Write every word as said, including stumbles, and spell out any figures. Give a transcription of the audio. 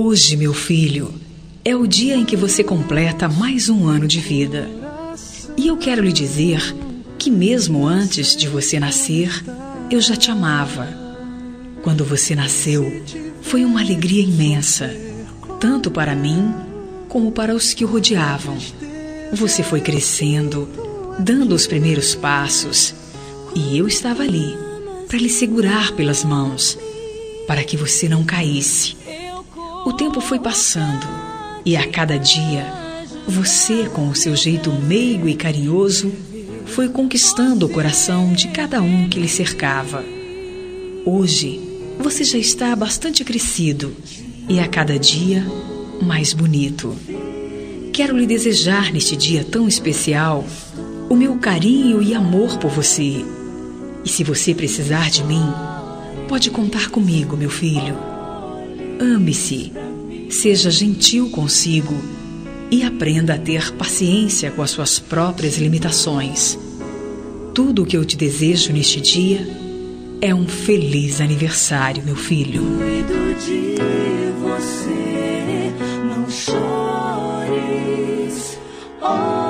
Hoje, meu filho, é o dia em que você completa mais um ano de vida. E eu quero lhe dizer que mesmo antes de você nascer, eu já te amava. Quando você nasceu, foi uma alegria imensa, tanto para mim como para os que o rodeavam. Você foi crescendo, dando os primeiros passos, e eu estava ali para lhe segurar pelas mãos, para que você não caísse. O tempo foi passando, e a cada dia, você, com o seu jeito meigo e carinhoso, foi conquistando o coração de cada um que lhe cercava. Hoje, você já está bastante crescido e a cada dia mais bonito. Quero lhe desejar neste dia tão especial o meu carinho e amor por você. E se você precisar de mim, pode contar comigo, meu filho. Ame-se, seja gentil consigo e aprenda a ter paciência com as suas próprias limitações. Tudo o que eu te desejo neste dia é um feliz aniversário, meu filho. Cuido de você, não chores. Oh.